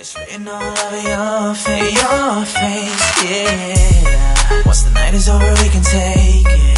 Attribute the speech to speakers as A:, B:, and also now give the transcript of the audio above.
A: It's written all over your face, yeah. Once the night is over, we can take it.